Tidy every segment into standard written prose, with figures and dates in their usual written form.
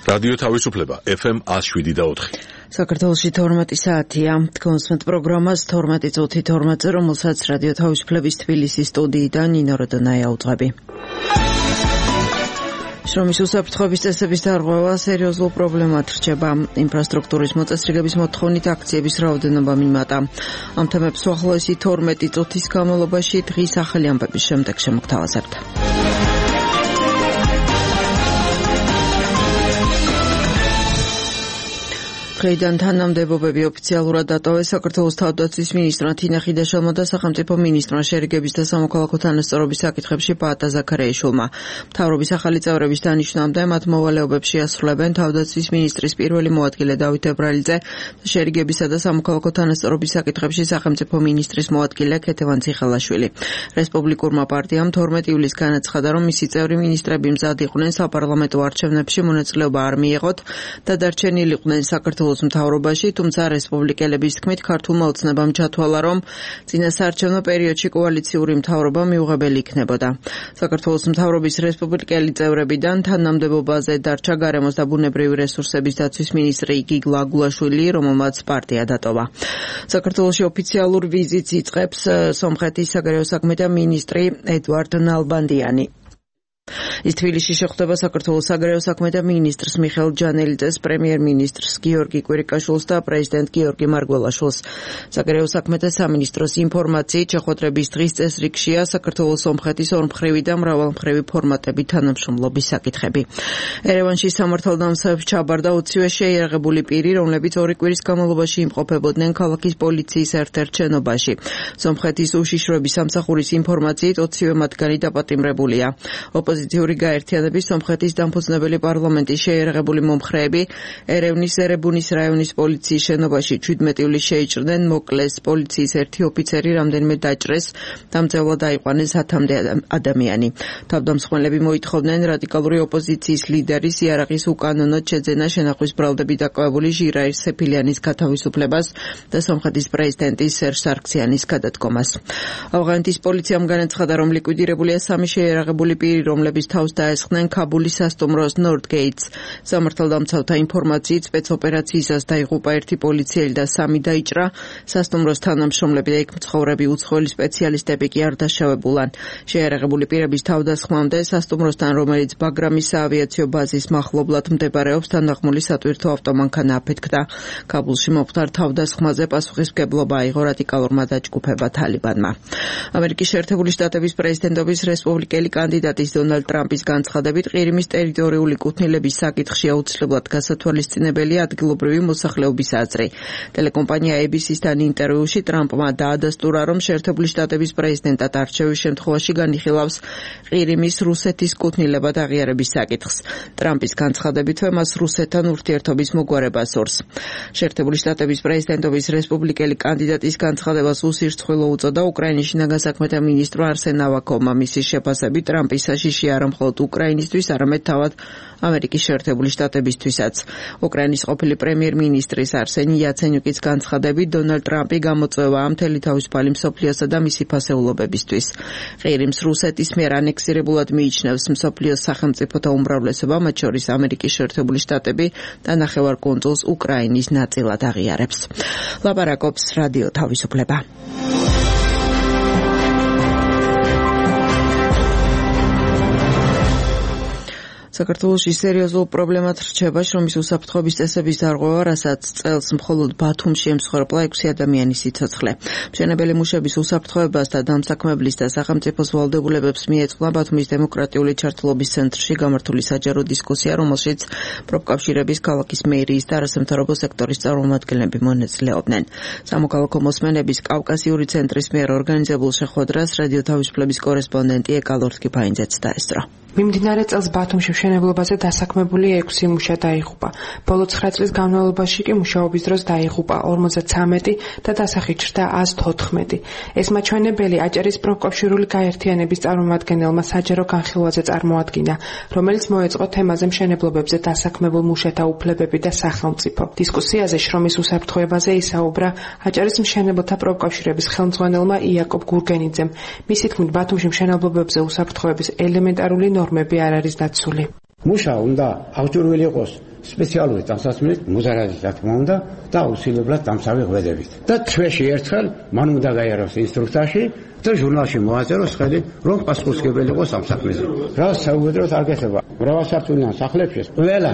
რადიო თავისუფლება FM 107.4. საქართველოში 12 საათია. კონსმეთ პროგრამას 12 წუთი 12-ზე, რომელსაც რადიო თავისუფლების თბილისის სტუდიიდან ნინო როდონაია უძღვები. შრომის უსაფრთხოების წესების დარღვევა სერიოზულ პრობლემად რჩება. ინფრასტრუქტურის მოწესრიგების მოთხოვნით აქციების რაოდენობა მიმატა. ამ თემებს უახლოესი 12 წუთის განმავლობაში დღის ახალი ამბების შემდეგ შემოგთავაზებთ. დღეიდან თანამდებობები ოფიციალურად დატოვეს. საქართველოს თავდაცვის მინისტრმა თინა ხიდაშელმა და სახელმწიფო მინისტრმა შერიგების და სამოქალაქო თანასწორობის საკითხებში პაატა ზაქარიაშვილმა. მთავრობის ახალი წევრების დანიშვნამდე მათ მოვალეობებს შეასრულებენ თავდაცვის მინისტრის პირველი მოადგილე დავით ებრალიძე და შერიგებისა და სამოქალაქო თანასწორობის საკითხებში სახელმწიფო მინისტრის მოადგილე ქეთევან ციხელაშვილი. რესპუბლიკურმა პარტიამ 12 ივლისს განაცხადა, რომ მისი წევრი მინისტრები მზად იყვნენ საპარლამენტო არჩევნებში მონაწილეობა არ მიეღოთ და დარჩენილიყვნენ საქართველოს მთავრობაში, თუმცა რესპუბლიკელების თქმით ქართულმა ოცნებამ ჩათვალა, რომ წინასაარჩევნო პერიოდში კოალიციური მთავრობა მიუღებელი იქნებოდა. საქართველოს მთავრობის რესპუბლიკელი წევრებიდან თანამდებობაზე დარჩა გარემოს და ბუნებრივი რესურსების დაცვის მინისტრი გიგლა აგულაშვილი, რომელმაც პარტია დატოვა. საქართველოში ოფიციალურ ვიზიტს იწყებს სომხეთის საგარეო საქმეთა მინისტრი ედვარდ ნალბანდიანი. ის თბილისში შეხვდება საქართველოს საგარეო საქმეთა მინისტრს მიხეილ ჯანელიძეს, პრემიერ-მინისტრს გიორგი კვირიკაშვილს და პრეზიდენტ გიორგი მარგველაშვილს. საგარეო საქმეთა სამინისტროს ინფორმაციით, შეხვედრების დღის წესრიგშია საქართველოს სომხეთის ორმხრივი და მრავალმხრივი ფორმატებით თანამშრომლობის საკითხები. ერევანში სამართალდამცავებს ჩაბარდა 20-ვე შეიარაღებული პირი, რომლებიც 2 კვირის განმავლობაში იმყოფებოდნენ ქალაქის პოლიციის ერთ-ერთ შენობაში. სომხეთის უშიშროების სამსახურის ინფორმაციით 20-ვე მათგანი დაპატიმრებულია. ოპოზიციური გაერთიანების სომხეთის დამფუძნებელი პარლამენტის შეიარაღებული მომხრეები ერევნის ერებუნის რაიონის პოლიციის შენობაში 17 ივლისს შეიჭრნენ, მოკლეს პოლიციის ერთი ოფიცერი, რამდენიმე დაჭრეს, დამძევლად დაიყვანეს 10-მდე ადამიანი. თავდამსხმელები მოითხოვდნენ რადიკალური ოპოზიციის ლიდერის იარაღის უკანონოდ შეძენა, შენახვის ბრალდები დაკავებული ჟირაირ სეფილიანის გათავისუფლებას და სომხეთის პრეზიდენტის სერჟ სარქსიანის გადადგომას. ავღანეთის პოლიციამ განაცხადა, რომ ლიკვიდირებულია 3 შეიარაღებული პირი, რომლების თავს დაესხნენ ქაბულის სასტუმროს ნორდგეიტს. სამართალდამცავთა ინფორმაციით, სპეცოპერაციისას დაიღუპა 1 პოლიციელი და 3 დაიჭრა. სასტუმროს თანამშრომლები და იქ მცხოვრები უცხოელი სპეციალისტები კი არ დაშავებულან. შეიარაღებული პირების თავდასხმამდე სასტუმროსთან, რომელიც ბაგრამის საავიაციო ბაზის მახლობლად მდებარეობს, თანახმული სატვირთო ავტომანქანა აფეთქდა. ქაბულში მომხდარ თავდასხმაზე პასუხისმგებლობა აიღო რადიკალურმა დაჯგუფება თალიბანმა. ამერიკის შეერთებული შტატების პრეზიდენტობის რესპუბლიკელი კანდიდატის დონალდ ტრამპის განცხადებით, ყირიმის ტერიტორიული კუთვნილების საკითხში აუცილებლად გასათვალისწინებელი ადგილობრივი მოსახლეობის აზრი. ტელეკომპანია ABC-სთან ინტერვიუში ტრამპმა დაადასტურა, რომ შეერთებული შტატების პრეზიდენტად არჩევის შემთხვევაში განიხილავს ყირიმის რუსეთის კუთვნილებად აღიარების საკითხს. ტრამპის განცხადებითვე მას რუსეთთან ურთიერთობის მოგვარება სურს. შეერთებული შტატების პრეზიდენტობის რესპუბლიკელი კანდიდატის განცხადებას უსირცხვილო უწოდა უკრაინის შინაგან საქმეთა მინისტრმა არსენ ავაკოვმა. მისი შეფასებით ტრამპის საშიში არა მხოლოდ უკრაინისთვის, არამედ თავად ამერიკის შეერთებული შტატებისთვისაც. უკრაინის ყოფილი პრემიერ-მინისტრის არსენი იაცენიუკის განცხადებით, დონალდ ტრამპი გამოწვევა მთელი თავისუფალი მსოფლიოსა და მისი ფასეულობებისთვის. ყირიმს რუსეთის მიერ ანექსირებულად მიიჩნევს მსოფლიოს სახელმწიფოთა უმრავლესობა, მათ შორის ამერიკის შეერთებული შტატები და ნახევარკუნძულს უკრაინის ნაწილად აღიარებს. ლაპარაკობს რადიო თავისუფლება. საქართველოში სერიოზულ პრობლემად რჩება შრომის უსაფრთხოების წესების დარღვევა, რასაც წელს მხოლოდ ბათუმში ემსხვერპლა 6 ადამიანის სიცოცხლე. მშენებელი მუშების უსაფრთხოებას და დამსაქმებლის და სახელმწიფოს ვალდებულებებს მიეწყდა ბათუმის დემოკრატიული ჩართულობის ცენტრში გამართული საჯარო დისკუსია, რომელშიც პროფკავშირების, ქალაქის მერიის და არასამთავრობო სექტორის წარმომადგენლები მონაწილეობდნენ. სამოქალაქო მოსმენების კავკასიური ცენტრის მიერ ორგანიზებულ შეხვედრას რადიო თავისუფლების კორესპონდენტი ეკალორთკი ფაინძეც დაესწრო. მიმდინარე წელს ბათუმში მშენებლობაზე დასაქმებული 6 მუშა დაიღუპა. ბოლო 9 წლის განმავლობაში კი მუშაობის დროს დაიღუპა 53 და დასახით ჩრდა 114. ეს მაჩვენებელი აჭარის პროფკავშირული გაერთიანების წარმომადგენელმა საჯარო განხილვაზე წარმოადგინა, რომელიც მოეწყო თემაზე მშენებლობებზე დასაქმებულ მუშათა უფლებები და სახელმწიფო. დისკუსიაზე შრომის უსაფრთხოებაზე ისაუბრა აჭარის მშენებლთა პროფკავშირების ხელმძღვანელმა იაკობ გურგენიძემ. მისი თქმით, ბათუმში მშენებლობებზე უსაფრთხოების ელემენტარული ნორმები არ არის დაცული. მუშა უნდა აღჭურვილი იყოს სპეციალური ტანსაცმლით, მუზარადის რა თქმა უნდა და აუცილებლად დამცავი ღვედებით. და თვეში ერთხელ მან უნდა გაიაროს ინსტრუქტორში და ჟურნალში მოაწეროს ხელი, რომ პასუხისმგებელი იყოს ამ საქმეზე. რა საუბედროდ არ გეხება. მრავალსართულიან სახლებში ყველა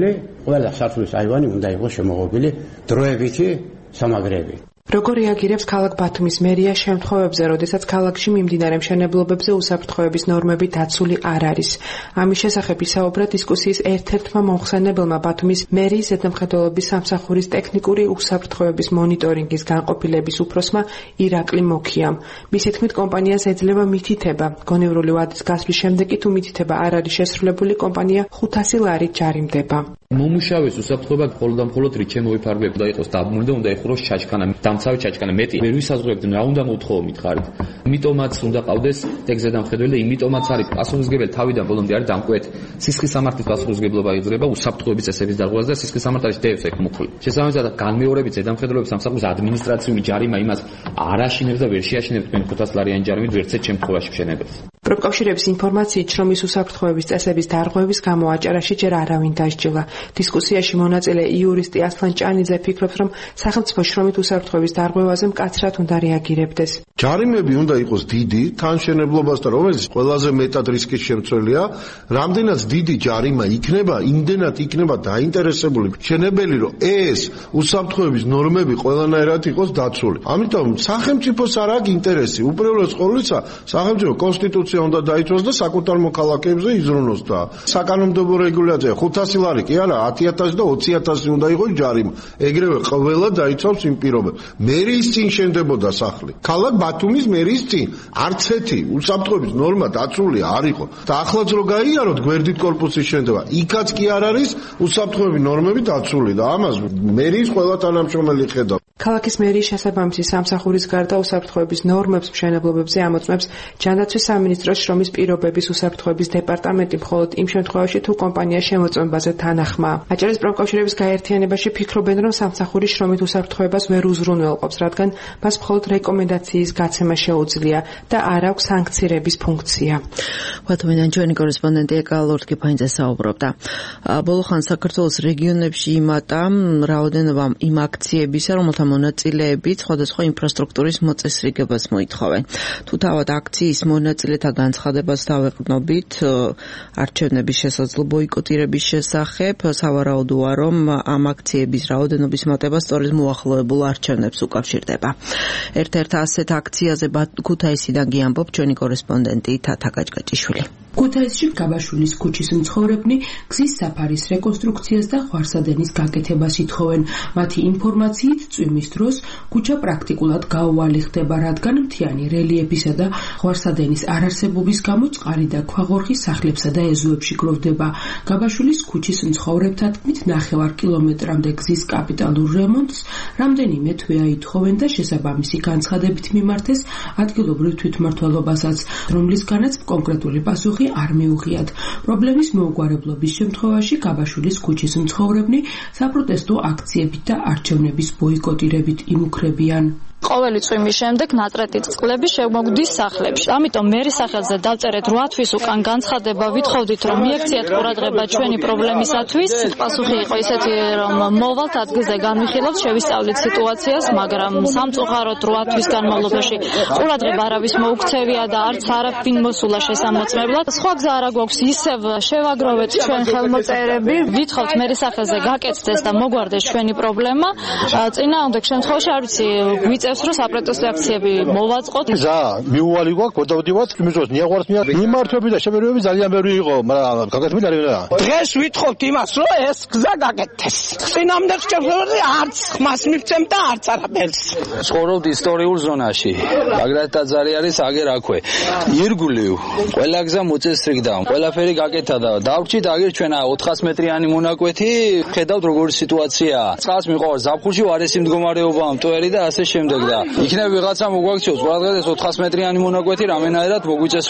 სართულის აივანი უნდა იყოს შემოღობილი დროებითი სამაგრეებით. როგორ რეაგირებს ქალაქ ბათუმის მერია შემთხვევებზე, როდესაც ქალაქში მიმდინარე მშენებლობებზე უსაფრთხოების ნორმები დაცული არ არის? ამის შესახებ ისაუბრა დისკუსიის ერთ-ერთმა მომხსენებელმა ბათუმის მერიის ზედამხედველობის სამსახურის ტექნიკური უსაფრთხოების მონიტორინგის განყოფილების უფროსმა ირაკლი მოქიამ. მისი თქმით, კომპანიას ეძლევა მითითება. გონევრული ვადის გასვლის შემდეგ თუ მითითება არ არის შესრულებული, კომპანია 500 ლარით ჯარიმდება. მომუშავეს უსაფრთხოება მხოლოდ რით შემოიფარგლებ და იყოს დაბმული და უნდა იხუროს ჩაჩქანა. დამცავი ჩაჩქანა მეტი ვერ ვისაზღვრებდნენ რა უნდა მოთხოვო მითხარით. იმიტომაც უნდა ყავდეს ტექზედამხედველი და იმიტომაც არის პასუხისმგებელი თავიდან ბოლომდე არის დამკვეთ. სისხლის სამართლის პასუხისმგებლობა იძლევა უსაფრთხოების წესების დარღვევას და სისხლის სამართლის დევს ეგ მოხული. შესაბამისად განმეორებით ზედამხედველობის სამსახურის ადმინისტრაციული ჯარიმა იმას არ აშინებს და ვერ შეაშინებს 500 ლარიანი ჯარიმით ვერცერთ შემთხვევაში მშენებელს. პროფკავშირების ინფორმაციით შრომის უსაფრთხოების წესების დარღვევის გამო აჭარაში ჯერ არავინ დასჯილა. დისკუსიაში მონაწილე იურისტი ასლან ჭანიძე ფიქრობს, რომ სახელმწიფო შრომით უსაფრთხოების დარღვევაზე მკაცრად უნდა რეაგირებდეს. ჯარიმები უნდა იყოს დიდი, თანშენებლობასთან, რომელიც ყველაზე მეტად რისკის შემცველია, რამდენად დიდი ჯარიმა იქნება, იმდენად იქნება დაინტერესებული მშენებელი, რომ ეს უსაფრთხოების ნორმები ყველანაირად იყოს დაცული. ამიტომ სახელმწიფოს არ აქვს ინტერესი, უპირველეს ყოვლისა, სახელმწიფო კონსტიტუცია უნდა დაიცვას და საკუთარ მოქალაქეებზე იზრუნოს და საკანონმდებლო რეგულაცია 500 ლარი კი არა 10,000 და 20,000 უნდა იყოს ჯარიმა. ეგრევე ყველა დაიცავს იმ პირობებს. მერიის წინ შენდებოდა სახლი. ქალაქ ბათუმის მერიის წინ არც ერთი უსაფრთხოების ნორმა დაცული არ იყო. და ახლაც რო გაიაროთ გვერდით კორპუსის შენდება, იქაც კი არ არის უსაფრთხოების ნორმები დაცული და ამას მერიის ყველა თანამშრომელი ხედავს. ქალაქის მერიის შესაბამისი სამსახურის გარდა უსაფრთხოების ნორმებს მშენებლობებზე ამოწმებს ჯანდაცვის სამინისტროს შრომის პირობების უსაფრთხოების დეპარტამენტი, მხოლოდ იმ შემთხვევაში თუ კომპანია შემოწმებაზე თანახმაა. აჭარის პროფკავშირების გაერთიანებაში ფიქრობენ, რომ სამსახურის შრომით უსაფრთხოებას ვერ უზრუნველყოფს, რადგან მას მხოლოდ რეკომენდაციის გაცემა შეუძლია და არ აქვს სანქცირების ფუნქცია. ბათუმიდან ჩვენი კორესპონდენტი ეკალორდ კიფაინძე საუბრობდა. ბოლო ხან საქართველოს რეგიონებში იმატა რაოდენობა იმ აქციებისა, რომელთა მონაწილეებით სხვადასხვა ინფრასტრუქტურის მოწესრიგებას მოითხოვენ. თუ თავად აქციის მონაწილეთა განცხადებას დავეყრდნობით არჩევნების შესაძლო ბოიკოტირების შესახებ, სავარაუდოა, რომ ამ აქციების რაოდენობის მატება სწორედ მოახლოებულ არჩევნებს უკავშირდება. ერთ-ერთ ასეთ აქციაზე ქუთაისიდან გიამბობ ჩვენი კორესპონდენტი თათა გაჭგაჭიშვილი. ქუთაისში გაბაშვილის ქუჩის მცხოვრებნი გზის საფარის რეკონსტრუქციას და ღვარსადენის გაკეთებას ითხოვენ. მათი ინფორმაციით წვიმის დროს ქუჩა პრაქტიკულად გაუვალი ხდება, რადგან მთიანი რელიეფისა და ღვარსადენის არარსებობის გამო წყალი და ქვაღორღი სახლებსა და ეზოებში გროვდება. გაბაშვილის ქუჩის მცხოვრებთა თქმით 9 კილომეტრამდე გზის კაპიტალურ რემონტს რამდენიმე თვე აითხოვენ და შესაბამისი განცხადებით მიმართეს ადგილობრივ თვითმმართველობასაც, რომლისგანაც კონკრეტული პასუხი არ მიუღიათ. პრობლემის მოუგვარებლობის შემთხვევაში გაბაშვილის ქუჩის მცხოვრებნი საპროტესტო აქციებით და არჩევნების ბოიკოტირებით იმუქრებიან. ყოველი წვიმის შემდეგ ნატრეტი წყლები შემოგვდის სახლებში. ამიტომ მერის სახელზე დავწერეთ 8 თვის უკან განცხადება, ვითხოვდით, რომ მიექციათ ყურადღება ჩვენი პრობლემისათვის. პასუხი იყო ისეთი, რომ მოვალთ ადგილზე განვიხილავთ, შევისწავლით სიტუაციას, მაგრამ სამწუხაროდ 8 თვის განმავლობაში ყურადღება არავის მოუქცევია და არც არაფინ მოსულა შესამოწმებლად. სხვა გზა არა გვაქვს, ისევ შევაგროვეთ ჩვენ ხელმოწერები, ვითხოვთ მერის სახელზე გაკეთდეს და მოგვარდეს ჩვენი პრობლემა. წინააღმდეგ შემთხვევაში არ ვიცი გვიწევს რომ საპროტესტო აქციები მოვაწყოთ. ზა მიუვალი გვაქვს, გოდავდივართ, იმის დროს მიაღვართ მიმართვები და შეფერვები ძალიან ბევრი იყო, მაგრამ გაკეთებული არ იყო. დღეს ვითხოვთ იმას, რომ ეს გზა გაკეთდეს. წინააღმდეგ შემთხვევაში არც ხმას მივცემ და არც არაფერს. ცხოვრობთ ისტორიულ ზონაში. ბაგრატ ტაძარი არის აგერ აქვე. ირგვლივ ყველა გზა მოწესრიგდა, ყველაფერი გაკეთა და დავრჩით აგერ ჩვენ 400 მეტრიანი მონაკვეთი, ხედავთ როგორი სიტუაციაა. წყალს მიყვარს ზაფხულში ვარესი მდგომარეობა, მტვერი და ასე შემდეგ და იქნებ ვიღაცა მოგვაქციოს, ყველგან ეს 400 მეტრიანი მონაკვეთი რამენაერად მოგვიწესრიგონ.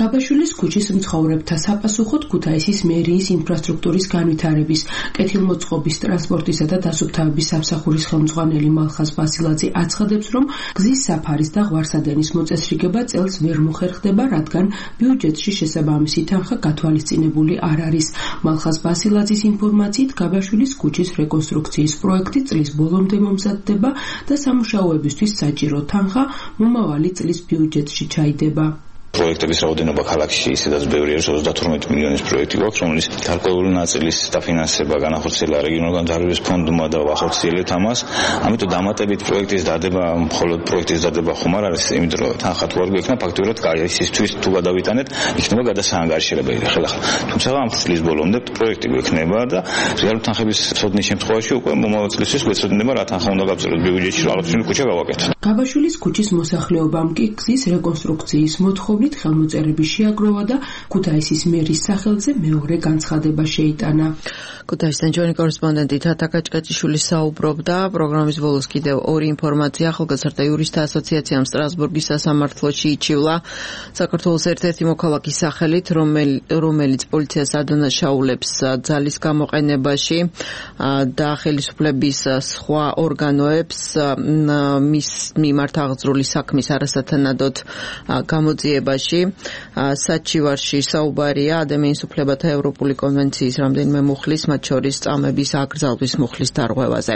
გაბაშვილის ქუჩის მცხოვრებთა საპასუხოდ ქუთაისის მერიის ინფრასტრუქტურის განვითარების, კეთილმოწყობის, ტრანსპორტისა და დასუფთავების სამსახურის ხელმძღვანელი მალხაზ ბასილაძე აცხადებს, რომ გზის საფარის და ღვარსადენის მოწესრიგება წელს ვერ მოხერხდება, რადგან ბიუჯეტში შესაბამისი თანხა გათვალისწინებული არ არის. მალხაზ ბასილაძის ინფორმაციით, გაბაშვილის ქუჩის რეკონსტრუქციის პროექტი წლის ბოლომდე მომზადდება და სამუშაოებისთვის საჭირო თანხა მომავალი წლის ბიუჯეტში ჩაიდება. პროექტების რაოდენობა ქალაქში ისედაც ბევრი არის, 32 მილიონის პროექტი გვაქვს, რომელიც გარკვეული ნაწილის დაფინანსება განახორციელა რეგიონულ განვითარების ფონდმა და ვახორციელებთ ამას. ამიტომ დამატებით პროექტის დადება, მხოლოდ პროექტის დადება ხომ არ არის, იმიტომ რომ თანხა თუ არ გვექნა, ფაქტობრივად ისისთვის თუ გადავიტანეთ, იქნება გადასაანგარიშებელი ხელახლა. თუმცა ამ წლის ბოლომდე პროექტი გვექნება და რეალური თანხების ცოდნის შემთხვევაში უკვე მომავალ წლისთვის გვეცოდინება რა თანხა უნდა გავწეროთ ბიუჯეტში, რომ ალოქციური ქუჩა გავაკეთოთ. გაბაშვილის ქუჩის მოსახლეობამ კი გზის რეკონსტრუქციის მოთხოვნით ხელმოწერები შეაგროვა და ქუთაისის მერის სახელზე მეორე განცხადება შეიტანა. ქუთაისიდან ჩვენი კორესპონდენტი თათა კაჭკაჭიშვილი საუბრობდა. პროგრამის ბოლოს კიდევ ორი ინფორმაცია. ახალგაზრდა იურისტთა ასოციაციამ სტრასბურგის სასამართლოში იჩივლა საქართველოს ერთ-ერთი მოქალაქის სახელით, რომელიც პოლიციას ადანაშაულებს ძალის გამოყენებაში და ხელისუფლების სხვა ორგანოებს მის მიმართ აღძრული საქმის არასათანადოდ გამოძიებაში. საჩივარში საუბარია ადამიანის უფლებათა ევროპული კონვენციის რამდენიმე მუხლის, მათ შორის წამების აკრძალვის მუხლის დარღვევაზე.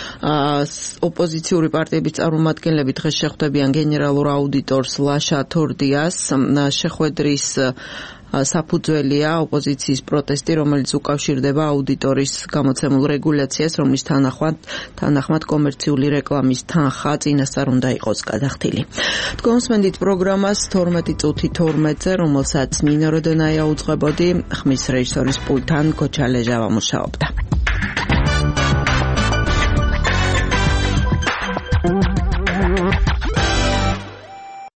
ოპოზიციური პარტიების წარმომადგენლები დღეს შეხვდებიან გენერალურ აუდიტორს ლაშა თორდიას. შეხვედრის საფუძველია ოპოზიციის პროტესტი, რომელიც უკავშირდება აუდიტორის გამოცემულ რეგულაციას, რომლის თანახმად კომერციული რეკლამის თანხა წინასწარ უნდა იყოს გადახდილი. თქვენ უსმენთ პროგრამას 12:12-ზე, რომელსაც მინო როდონაია უძღვებოდი, ხმის რეჟისორის პულტთან გოჩალე ჟავა მუშაობდა.